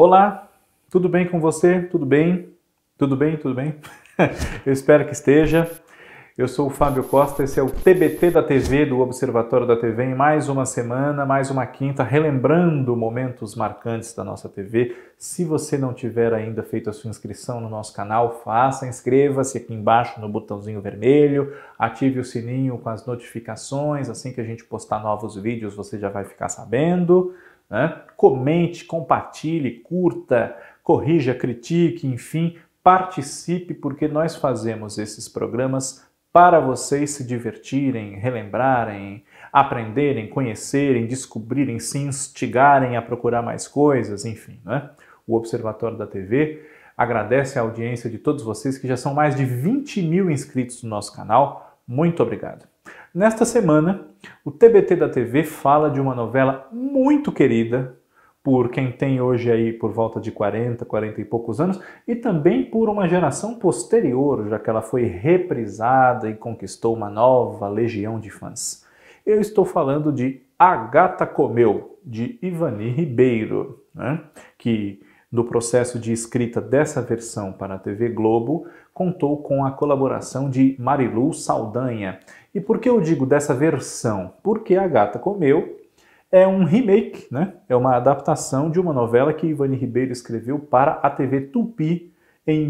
Olá, tudo bem com você? Tudo bem? Tudo bem? Tudo bem? Eu espero que esteja. Eu sou o Fábio Costa, esse é o TBT da TV, do Observatório da TV, em mais uma semana, mais uma quinta, relembrando momentos marcantes da nossa TV. Se você não tiver ainda feito a sua inscrição no nosso canal, faça, inscreva-se aqui embaixo no botãozinho vermelho, ative o sininho com as notificações, assim que a gente postar novos vídeos você já vai ficar sabendo, né? Comente, compartilhe, curta, corrija, critique, enfim, participe, porque nós fazemos esses programas para vocês se divertirem, relembrarem, aprenderem, conhecerem, descobrirem, se instigarem a procurar mais coisas, enfim, né? O Observatório da TV agradece a audiência de todos vocês, que já são mais de 20 mil inscritos no nosso canal. Muito obrigado. Nesta semana, o TBT da TV fala de uma novela muito querida por quem tem hoje aí por volta de 40 e poucos anos, e também por uma geração posterior, já que ela foi reprisada e conquistou uma nova legião de fãs. Eu estou falando de A Gata Comeu, de Ivani Ribeiro, né? Que no processo de escrita dessa versão para a TV Globo, contou com a colaboração de Marilu Saldanha. E por que eu digo dessa versão? Porque A Gata Comeu é um remake, né? É uma adaptação de uma novela que Ivani Ribeiro escreveu para a TV Tupi em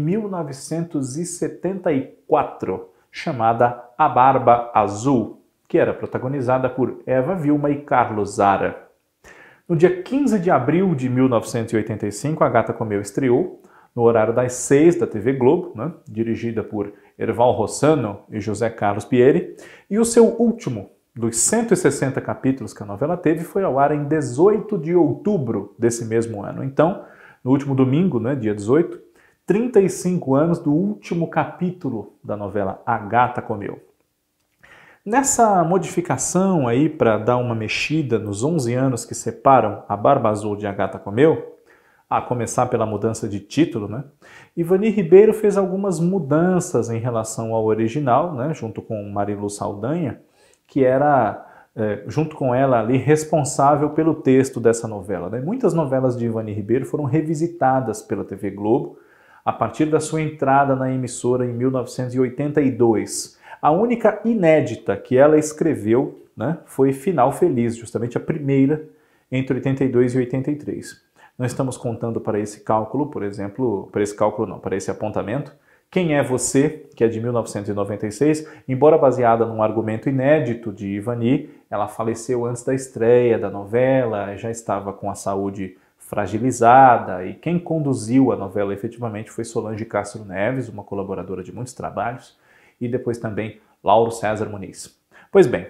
1974, chamada A Barba Azul, que era protagonizada por Eva Vilma e Carlos Zara. No dia 15 de abril de 1985, A Gata Comeu estreou no horário das 6 da TV Globo, né? Dirigida por Erval Rossano e José Carlos Pieri, e o seu último dos 160 capítulos que a novela teve, foi ao ar em 18 de outubro desse mesmo ano. Então, no último domingo, né, dia 18, 35 anos do último capítulo da novela A Gata Comeu. Nessa modificação aí, para dar uma mexida nos 11 anos que separam A Barba Azul de A Gata Comeu, a começar pela mudança de título, né, Ivani Ribeiro fez algumas mudanças em relação ao original, né, junto com Marilu Saldanha, que era, junto com ela ali, responsável pelo texto dessa novela, né? Muitas novelas de Ivani Ribeiro foram revisitadas pela TV Globo a partir da sua entrada na emissora em 1982. A única inédita que ela escreveu, né, foi Final Feliz, justamente a primeira entre 82 e 83. Nós estamos contando para esse cálculo, por exemplo, para esse apontamento, Quem é Você, que é de 1996, embora baseada num argumento inédito de Ivani, ela faleceu antes da estreia da novela, já estava com a saúde fragilizada, e quem conduziu a novela efetivamente foi Solange Castro Neves, uma colaboradora de muitos trabalhos, e depois também Lauro César Muniz. Pois bem,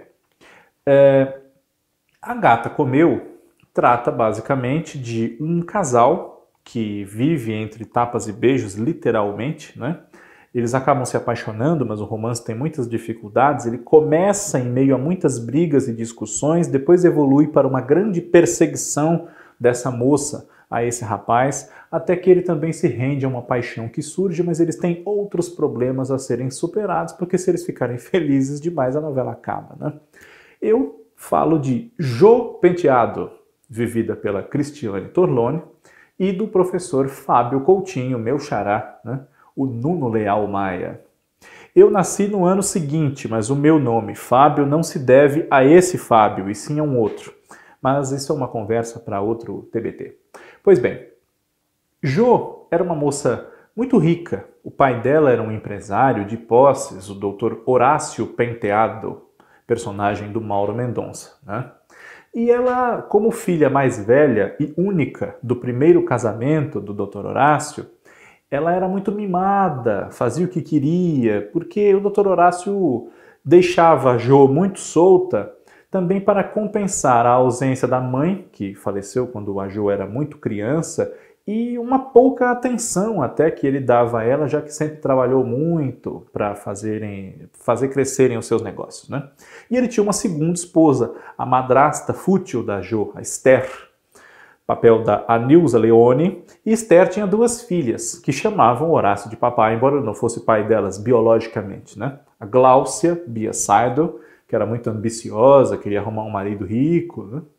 A Gata Comeu trata basicamente de um casal que vive entre tapas e beijos, literalmente, né? Eles acabam se apaixonando, mas o romance tem muitas dificuldades. Ele começa em meio a muitas brigas e discussões, depois evolui para uma grande perseguição dessa moça a esse rapaz, até que ele também se rende a uma paixão que surge, mas eles têm outros problemas a serem superados, porque se eles ficarem felizes demais, a novela acaba, né? Eu falo de Jô Penteado, vivida pela Cristiane Torlone, e do professor Fábio Coutinho, meu xará, né? O Nuno Leal Maia. Eu nasci no ano seguinte, mas o meu nome, Fábio, não se deve a esse Fábio, e sim a um outro. Mas isso é uma conversa para outro TBT. Pois bem, Jô era uma moça muito rica. O pai dela era um empresário de posses, o Dr. Horácio Penteado, personagem do Mauro Mendonça, né? E ela, como filha mais velha e única do primeiro casamento do Dr. Horácio, ela era muito mimada, fazia o que queria, porque o Dr. Horácio deixava a Jô muito solta, também para compensar a ausência da mãe, que faleceu quando a Jô era muito criança, e uma pouca atenção até que ele dava a ela, já que sempre trabalhou muito para fazer crescerem os seus negócios, né? E ele tinha uma segunda esposa, a madrasta fútil da Jô, a Esther, papel da Anilza Leone, e Esther tinha duas filhas, que chamavam Horácio de papai, embora não fosse pai delas biologicamente, né? A Gláucia Bia Seidel, que era muito ambiciosa, queria arrumar um marido rico, né?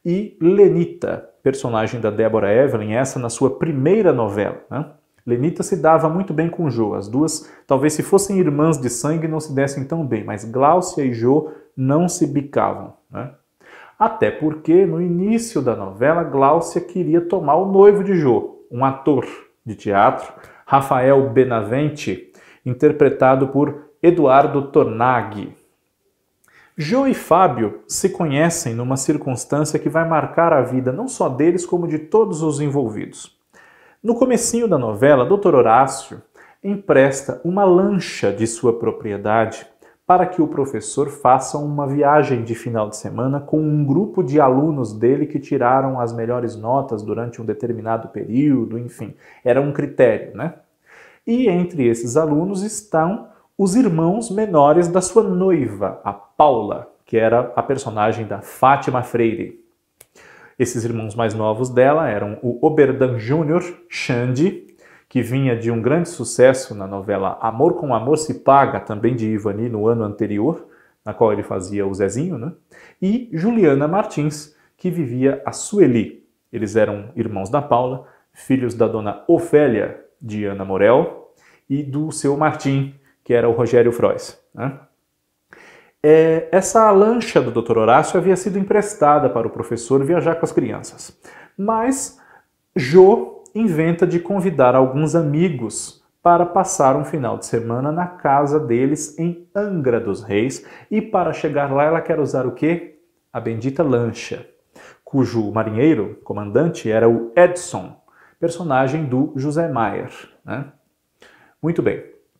e Lenita, personagem da Deborah Evelyn, essa na sua primeira novela, né? Lenita se dava muito bem com Jo. As duas, talvez se fossem irmãs de sangue, não se dessem tão bem, mas Gláucia e Jo não se bicavam, né? Até porque, no início da novela, Gláucia queria tomar o noivo de Jo, um ator de teatro, Rafael Benavente, interpretado por Eduardo Tornaghi. Jo e Fábio se conhecem numa circunstância que vai marcar a vida não só deles, como de todos os envolvidos. No comecinho da novela, Dr. Horácio empresta uma lancha de sua propriedade para que o professor faça uma viagem de final de semana com um grupo de alunos dele que tiraram as melhores notas durante um determinado período, enfim, era um critério, né? E entre esses alunos estão os irmãos menores da sua noiva, a Paula, que era a personagem da Fátima Freire. Esses irmãos mais novos dela eram o Oberdan Júnior, Xande, que vinha de um grande sucesso na novela Amor com Amor se Paga, também de Ivani, no ano anterior, na qual ele fazia o Zezinho, né? E Juliana Martins, que vivia a Sueli. Eles eram irmãos da Paula, filhos da dona Ofélia de Ana Morel e do seu Martim, que era o Rogério Frois, né? Essa lancha do Dr. Horácio havia sido emprestada para o professor viajar com as crianças. Mas Jo inventa de convidar alguns amigos para passar um final de semana na casa deles em Angra dos Reis. E para chegar lá ela quer usar o quê? A bendita lancha, cujo marinheiro, comandante, era o Edson, personagem do José Maier, né? Muito bem.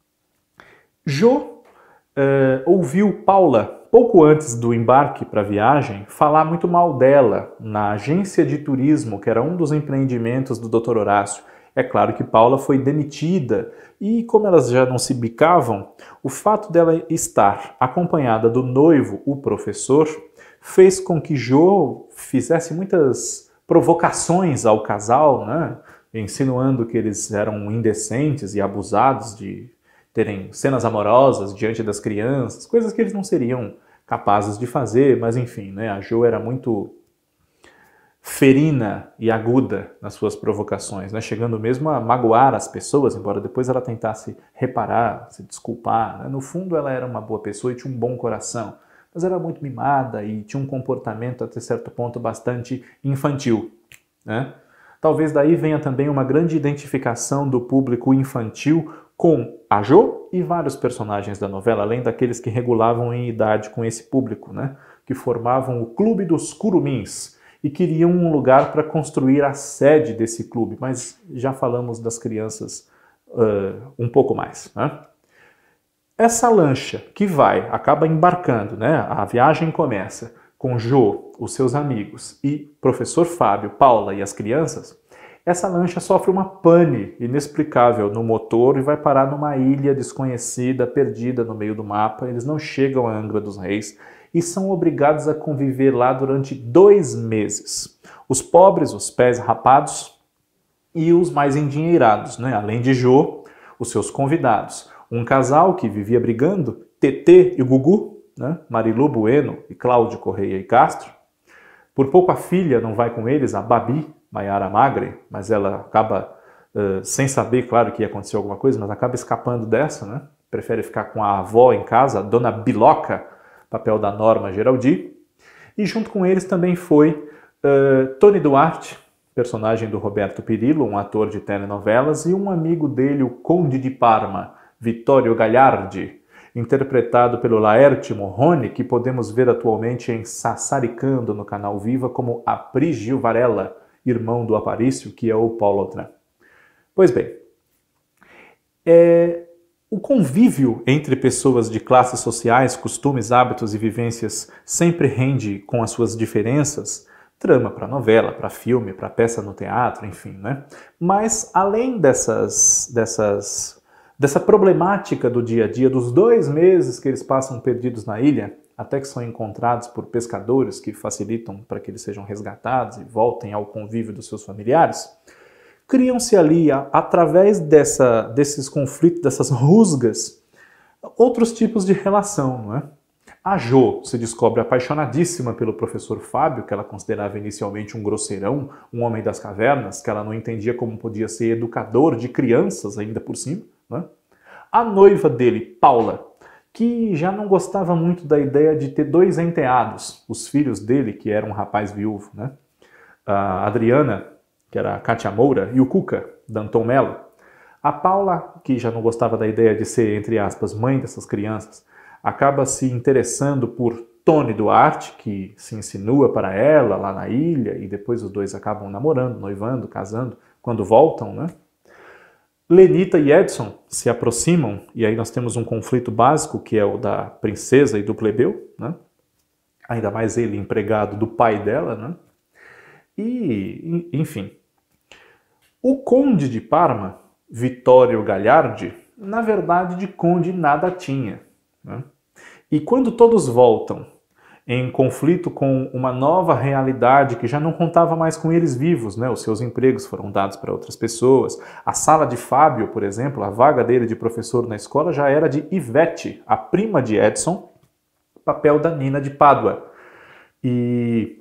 Jo ouviu Paula, pouco antes do embarque para a viagem, falar muito mal dela na agência de turismo, que era um dos empreendimentos do Dr. Horácio. É claro que Paula foi demitida e, como elas já não se bicavam, o fato dela estar acompanhada do noivo, o professor, fez com que Jo fizesse muitas provocações ao casal, né? Insinuando que eles eram indecentes e abusados de terem cenas amorosas diante das crianças, coisas que eles não seriam capazes de fazer, mas enfim, né? A Jo era muito ferina e aguda nas suas provocações, né? Chegando mesmo a magoar as pessoas, embora depois ela tentasse reparar, se desculpar, né? No fundo ela era uma boa pessoa e tinha um bom coração, mas era muito mimada e tinha um comportamento até certo ponto bastante infantil, né? Talvez daí venha também uma grande identificação do público infantil com a Jo e vários personagens da novela, além daqueles que regulavam em idade com esse público, né? Que formavam o Clube dos Curumins e queriam um lugar para construir a sede desse clube, mas já falamos das crianças um pouco mais, né? Essa lancha que acaba embarcando, né? A viagem começa com Jo, os seus amigos e professor Fábio, Paula e as crianças. Essa lancha sofre uma pane inexplicável no motor e vai parar numa ilha desconhecida, perdida no meio do mapa. Eles não chegam a Angra dos Reis e são obrigados a conviver lá durante 2 meses. Os pobres, os pés rapados e os mais endinheirados, né? Além de Jo, os seus convidados. Um casal que vivia brigando, Tetê e Gugu, né? Marilu Bueno e Cláudio Correia e Castro. Por pouco a filha não vai com eles, a Babi, Maiara Magre, mas ela acaba, sem saber, claro que ia acontecer alguma coisa, mas acaba escapando dessa, né? Prefere ficar com a avó em casa, a Dona Biloca, papel da Norma Geraldi. E junto com eles também foi Tony Duarte, personagem do Roberto Pirillo, um ator de telenovelas, e um amigo dele, o Conde de Parma, Vittorio Gagliardi, interpretado pelo Laerte Morrone, que podemos ver atualmente em Sassaricando no canal Viva como Aprígio Varela, irmão do Aparício, que é o Paulo Autran. Pois bem, o convívio entre pessoas de classes sociais, costumes, hábitos e vivências sempre rende com as suas diferenças, trama para novela, para filme, para peça no teatro, enfim, né? Mas além dessa problemática do dia a dia, dos 2 meses que eles passam perdidos na ilha, até que são encontrados por pescadores que facilitam para que eles sejam resgatados e voltem ao convívio dos seus familiares, criam-se ali, através desses conflitos, dessas rusgas, outros tipos de relação, não é? A Jo se descobre apaixonadíssima pelo professor Fábio, que ela considerava inicialmente um grosseirão, um homem das cavernas, que ela não entendia como podia ser educador de crianças ainda por cima, né? A noiva dele, Paula, que já não gostava muito da ideia de ter dois enteados, os filhos dele, que era um rapaz viúvo, né? A Adriana, que era a Cátia Moura, e o Cuca, Danton Mello. A Paula, que já não gostava da ideia de ser, entre aspas, mãe dessas crianças, acaba se interessando por Tony Duarte, que se insinua para ela lá na ilha, e depois os dois acabam namorando, noivando, casando, quando voltam, né? Lenita e Edson se aproximam, e aí nós temos um conflito básico, que é o da princesa e do plebeu, né? Ainda mais ele, empregado do pai dela, né? E, enfim. O conde de Parma, Vittorio Gagliardi, na verdade de conde nada tinha, né? E quando todos voltam em conflito com uma nova realidade que já não contava mais com eles vivos, né? Os seus empregos foram dados para outras pessoas. A sala de Fábio, por exemplo, a vaga dele de professor na escola já era de Ivete, a prima de Edson, papel da Nina de Pádua. E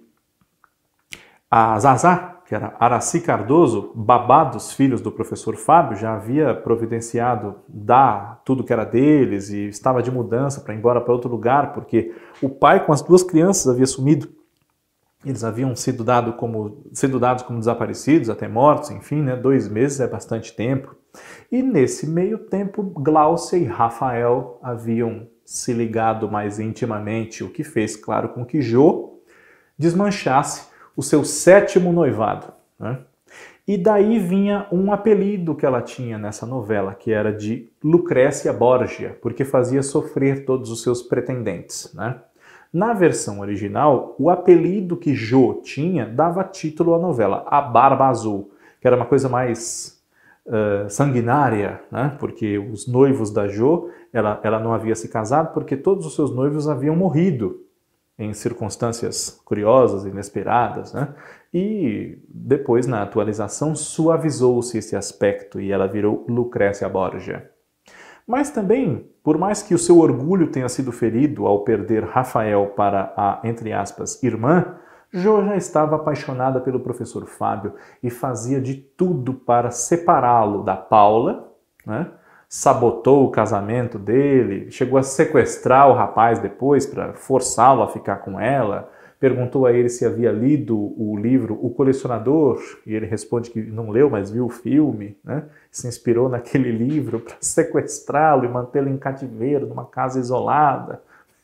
a Zazá, que era Araci Cardoso, babá dos filhos do professor Fábio, já havia providenciado dar tudo que era deles e estava de mudança para ir embora para outro lugar, porque o pai com as duas crianças havia sumido. Eles haviam sido dados como desaparecidos, até mortos, enfim, né? 2 meses é bastante tempo. E nesse meio tempo, Gláucia e Rafael haviam se ligado mais intimamente, o que fez, claro, com que Jo desmanchasse o seu 7º noivado, né? E daí vinha um apelido que ela tinha nessa novela, que era de Lucrécia Borgia, porque fazia sofrer todos os seus pretendentes, né? Na versão original, o apelido que Jo tinha dava título à novela, A Barba Azul, que era uma coisa mais sanguinária, né? Porque os noivos da Jo, ela não havia se casado porque todos os seus noivos haviam morrido em circunstâncias curiosas, inesperadas, né? E depois, na atualização, suavizou-se esse aspecto e ela virou Lucrécia Borgia. Mas também, por mais que o seu orgulho tenha sido ferido ao perder Rafael para a, entre aspas, irmã, Jo já estava apaixonada pelo professor Fábio e fazia de tudo para separá-lo da Paula, né? Sabotou o casamento dele, chegou a sequestrar o rapaz depois para forçá-lo a ficar com ela, perguntou a ele se havia lido o livro O Colecionador, e ele responde que não leu, mas viu o filme, né? Se inspirou naquele livro para sequestrá-lo e mantê-lo em cativeiro, numa casa isolada.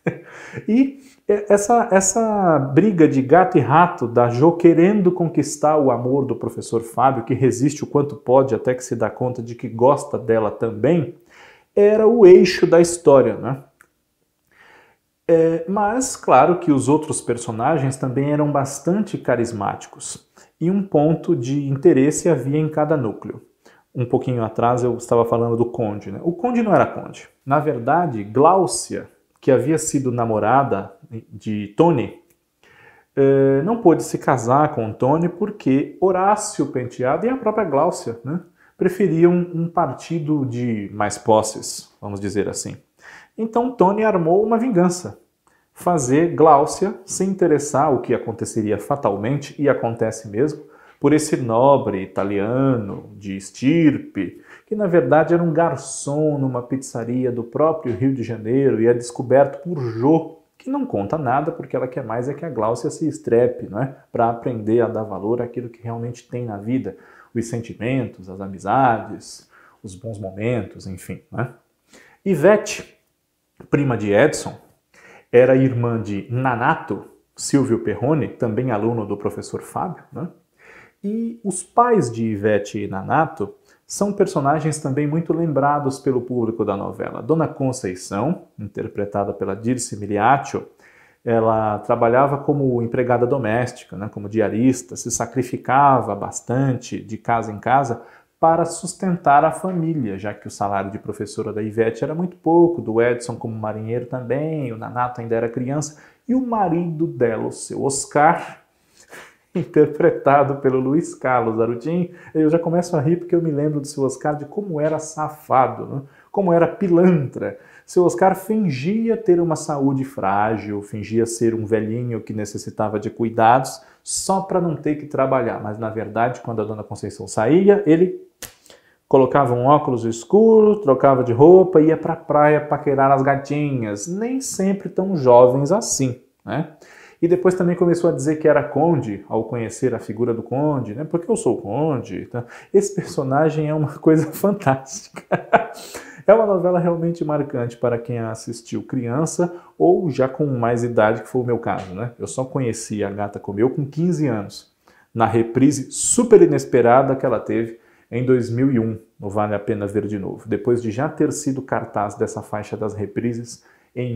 E essa briga de gato e rato da Jo querendo conquistar o amor do professor Fábio, que resiste o quanto pode até que se dá conta de que gosta dela também, era o eixo da história, né? Mas, claro que os outros personagens também eram bastante carismáticos e um ponto de interesse havia em cada núcleo. Um pouquinho atrás eu estava falando do Conde, né? O Conde não era Conde. Na verdade, Gláucia, que havia sido namorada de Tony, não pôde se casar com Tony porque Horácio Penteado e a própria Gláucia, né, preferiam um partido de mais posses, vamos dizer assim. Então Tony armou uma vingança, fazer Gláucia se interessar, o que aconteceria fatalmente, e acontece mesmo, por esse nobre italiano de estirpe, que na verdade era um garçom numa pizzaria do próprio Rio de Janeiro e é descoberto por Jo, que não conta nada porque ela quer mais é que a Gláucia se estrepe, não é? Para aprender a dar valor àquilo que realmente tem na vida, os sentimentos, as amizades, os bons momentos, enfim, né? Ivete, prima de Edson, era irmã de Nanato, Silvio Perrone, também aluno do professor Fábio, né? E os pais de Ivete e Nanato são personagens também muito lembrados pelo público da novela. Dona Conceição, interpretada pela Dirce Miliaccio, ela trabalhava como empregada doméstica, né, como diarista, se sacrificava bastante de casa em casa para sustentar a família, já que o salário de professora da Ivete era muito pouco, do Edson como marinheiro também, o Nanato ainda era criança, e o marido dela, o seu Oscar, interpretado pelo Luiz Carlos Arutin, eu já começo a rir porque eu me lembro do seu Oscar de como era safado, né? Como era pilantra, Seu Oscar fingia ter uma saúde frágil, fingia ser um velhinho que necessitava de cuidados só para não ter que trabalhar. Mas, na verdade, quando a dona Conceição saía, ele colocava um óculos escuro, trocava de roupa e ia para a praia paquerar as gatinhas. Nem sempre tão jovens assim, né? E depois também começou a dizer que era conde, ao conhecer a figura do conde, né? Porque eu sou conde. Tá? Esse personagem é uma coisa fantástica. É uma novela realmente marcante para quem a assistiu criança ou já com mais idade, que foi o meu caso, né? Eu só conheci A Gata Comeu com 15 anos, na reprise super inesperada que ela teve em 2001, no Vale a Pena Ver de Novo, depois de já ter sido cartaz dessa faixa das reprises em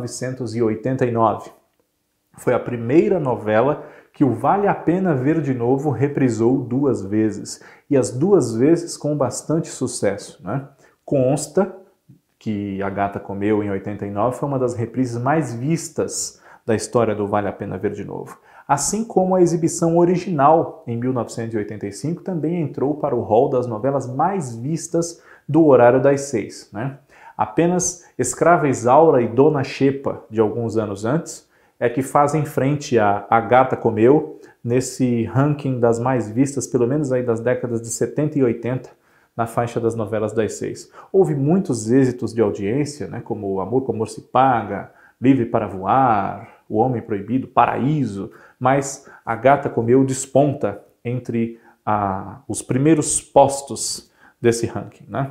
1989. Foi a primeira novela que o Vale a Pena Ver de Novo reprisou 2 vezes, e as 2 vezes com bastante sucesso, né? Consta que A Gata Comeu, em 89, foi uma das reprises mais vistas da história do Vale a Pena Ver de Novo. Assim como a exibição original, em 1985, também entrou para o rol das novelas mais vistas do horário das 6. Né? Apenas Escrava Isaura e Dona Xepa, de alguns anos antes, é que fazem frente a Gata Comeu nesse ranking das mais vistas, pelo menos aí das décadas de 70 e 80, na faixa das novelas das 6. Houve muitos êxitos de audiência, né, como Amor com Amor se Paga, Livre para Voar, O Homem Proibido, Paraíso, mas A Gata Comeu desponta entre os primeiros postos desse ranking. Né?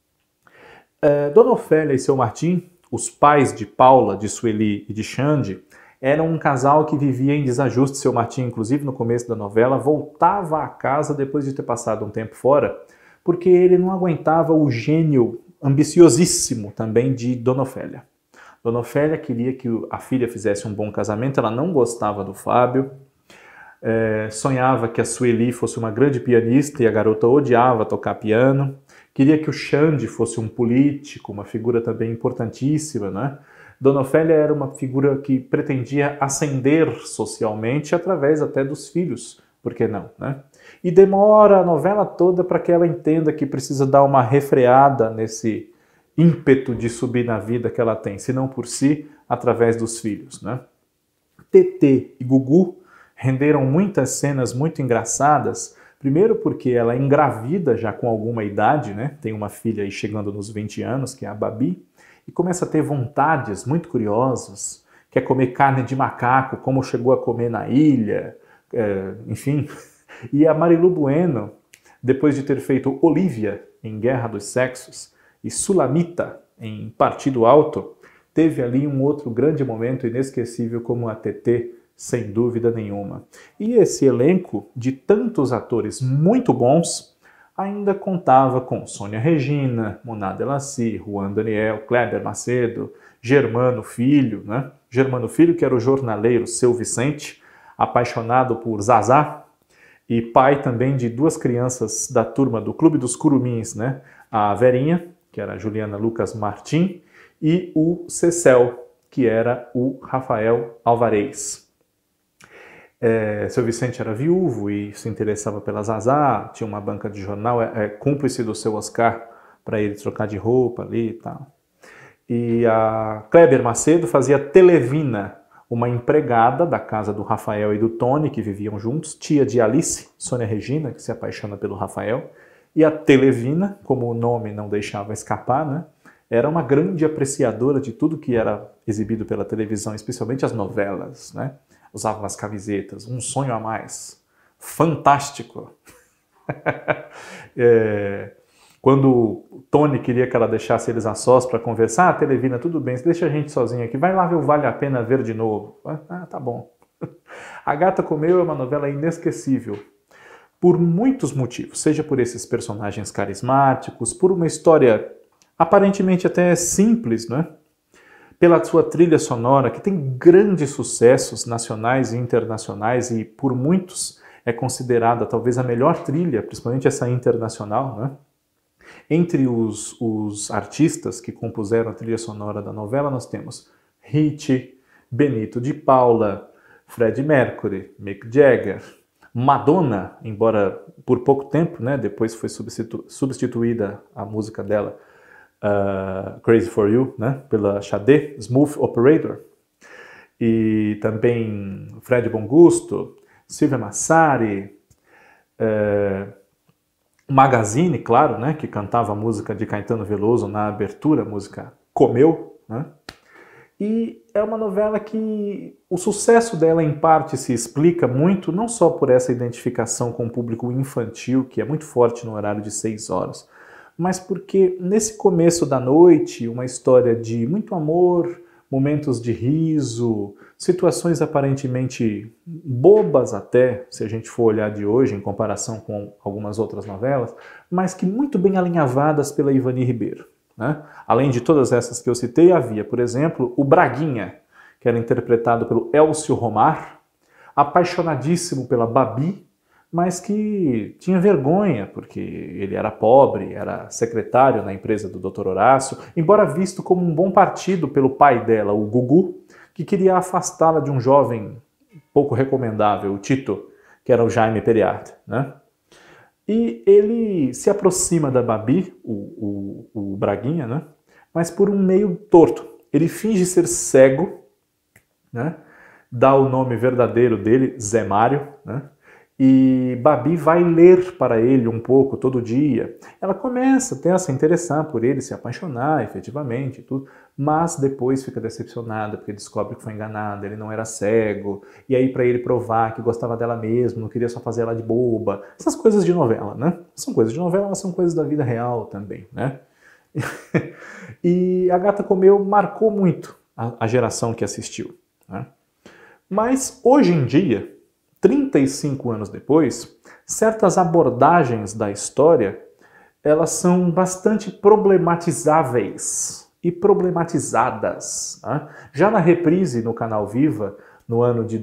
Dona Ofélia e seu Martim, os pais de Paula, de Sueli e de Xande, eram um casal que vivia em desajuste. Seu Martim, inclusive no começo da novela, voltava à casa depois de ter passado um tempo fora, porque ele não aguentava o gênio ambiciosíssimo também de Dona Ofélia. Dona Ofélia queria que a filha fizesse um bom casamento, ela não gostava do Fábio, sonhava que a Sueli fosse uma grande pianista e a garota odiava tocar piano, queria que o Xande fosse um político, uma figura também importantíssima, né? Dona Ofélia era uma figura que pretendia ascender socialmente através até dos filhos, por que não, né? E demora a novela toda para que ela entenda que precisa dar uma refreada nesse ímpeto de subir na vida que ela tem, se não por si, através dos filhos, né? Tetê e Gugu renderam muitas cenas muito engraçadas, primeiro porque ela é engravida já com alguma idade, né? Tem uma filha aí chegando nos 20 anos, que é a Babi, e começa a ter vontades muito curiosas, quer comer carne de macaco, como chegou a comer na ilha, enfim. E a Marilu Bueno, depois de ter feito Olívia em Guerra dos Sexos e Sulamita em Partido Alto, teve ali um outro grande momento inesquecível como a Tetê, sem dúvida nenhuma. E esse elenco de tantos atores muito bons ainda contava com Sônia Regina, Moná Delassi, Juan Daniel, Kleber Macedo, Germano Filho, né? Germano Filho, que era o jornaleiro Seu Vicente, apaixonado por Zazá, e pai também de 2 crianças da turma do Clube dos Curumins, né? A Verinha, que era a Juliana Lucas Martim, e o Cecel, que era o Rafael Alvarez. Seu Vicente era viúvo e se interessava pela Zazá, tinha uma banca de jornal, cúmplice do seu Oscar para ele trocar de roupa ali e tal. E a Kleber Macedo fazia Televina, uma empregada da casa do Rafael e do Tony, que viviam juntos, tia de Alice, Sônia Regina, que se apaixona pelo Rafael, e a Televina, como o nome não deixava escapar, né, era uma grande apreciadora de tudo que era exibido pela televisão, especialmente as novelas, né? Usava umas camisetas, Um Sonho a Mais, fantástico. Quando o Tony queria que ela deixasse eles a sós para conversar, Televina, tudo bem, deixa a gente sozinho aqui, vai lá ver o Vale a Pena Ver de Novo. Tá bom. A Gata Comeu é uma novela inesquecível, por muitos motivos, seja por esses personagens carismáticos, por uma história aparentemente até simples, né? Pela sua trilha sonora, que tem grandes sucessos nacionais e internacionais, e por muitos é considerada talvez a melhor trilha, principalmente essa internacional, né? Entre os artistas que compuseram a trilha sonora da novela, nós temos Hit, Benito de Paula, Freddie Mercury, Mick Jagger, Madonna, embora por pouco tempo, né, depois foi substituída a música dela Crazy for You, né? Pela Sade, Smooth Operator. E também Fred Bongusto, Silvia Massari, Magazine, claro, né? Que cantava a música de Caetano Veloso na abertura, a música Comeu, né? E é uma novela que o sucesso dela, em parte, se explica muito, não só por essa identificação com o público infantil, que é muito forte no horário de 6 horas, mas porque nesse começo da noite, uma história de muito amor, momentos de riso, situações aparentemente bobas até, se a gente for olhar de hoje, em comparação com algumas outras novelas, mas que muito bem alinhavadas pela Ivani Ribeiro. Né? Além de todas essas que eu citei, havia, por exemplo, o Braguinha, que era interpretado pelo Elcio Romar, apaixonadíssimo pela Babi, mas que tinha vergonha, porque ele era pobre, era secretário na empresa do Dr. Horácio, embora visto como um bom partido pelo pai dela, o Gugu, que queria afastá-la de um jovem pouco recomendável, o Tito, que era o Jaime Periard, né? E ele se aproxima da Babi, o Braguinha, né? Mas por um meio torto. Ele finge ser cego, né? Dá o nome verdadeiro dele, Zé Mário, né? E Babi vai ler para ele um pouco todo dia. Ela começa até a se interessar por ele, se apaixonar efetivamente, tudo, mas depois fica decepcionada porque descobre que foi enganada, ele não era cego, e aí para ele provar que gostava dela mesmo, não queria só fazer ela de boba. Essas coisas de novela, né? São coisas de novela, mas são coisas da vida real também, né? E A Gata Comeu marcou muito a geração que assistiu, né? Mas hoje em dia, 35 anos depois, certas abordagens da história, elas são bastante problematizáveis e problematizadas. Né? Já na reprise no canal Viva, no ano de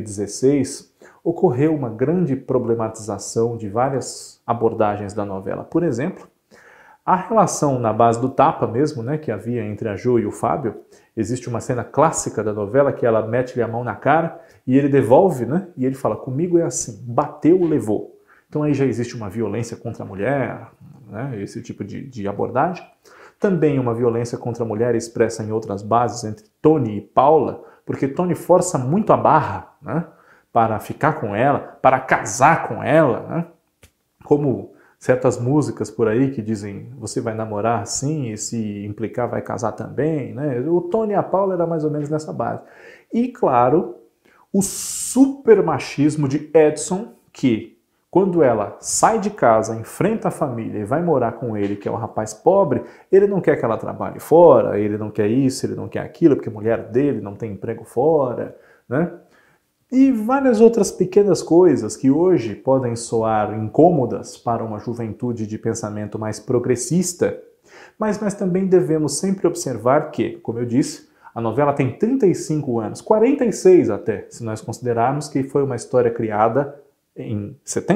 2016, ocorreu uma grande problematização de várias abordagens da novela. Por exemplo, a relação na base do tapa mesmo, né, que havia entre a Jo e o Fábio. Existe uma cena clássica da novela que ela mete-lhe a mão na cara e ele devolve, né? E ele fala, comigo é assim, bateu, levou. Então aí já existe uma violência contra a mulher, né? Esse tipo de abordagem. Também uma violência contra a mulher expressa em outras bases entre Tony e Paula, porque Tony força muito a barra, né? Para ficar com ela, para casar com ela, né? Como certas músicas por aí que dizem você vai namorar assim e se implicar vai casar também, né? O Tony e a Paula era mais ou menos nessa base. E, claro, o super machismo de Edson, que quando ela sai de casa, enfrenta a família e vai morar com ele, que é um rapaz pobre, ele não quer que ela trabalhe fora, ele não quer isso, ele não quer aquilo, porque a mulher dele não tem emprego fora, né? E várias outras pequenas coisas que hoje podem soar incômodas para uma juventude de pensamento mais progressista, mas nós também devemos sempre observar que, como eu disse, a novela tem 35 anos, 46 até, se nós considerarmos que foi uma história criada em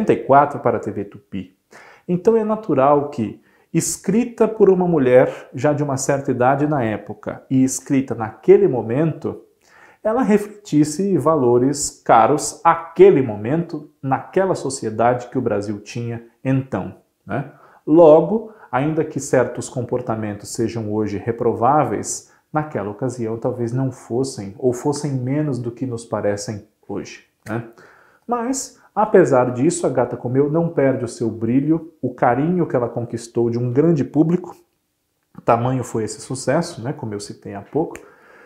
74 para a TV Tupi. Então é natural que, escrita por uma mulher já de uma certa idade na época e escrita naquele momento, ela refletisse valores caros àquele momento, naquela sociedade que o Brasil tinha então, né? Logo, ainda que certos comportamentos sejam hoje reprováveis, naquela ocasião talvez não fossem, ou fossem menos do que nos parecem hoje, né? Mas, apesar disso, A Gata Comeu não perde o seu brilho, o carinho que ela conquistou de um grande público, tamanho foi esse sucesso, né? Como eu citei há pouco,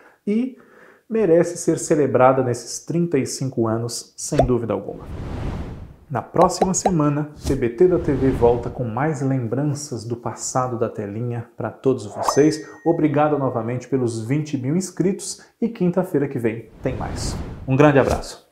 e merece ser celebrada nesses 35 anos, sem dúvida alguma. Na próxima semana, TBT da TV volta com mais lembranças do passado da telinha para todos vocês. Obrigado novamente pelos 20 mil inscritos e quinta-feira que vem tem mais. Um grande abraço.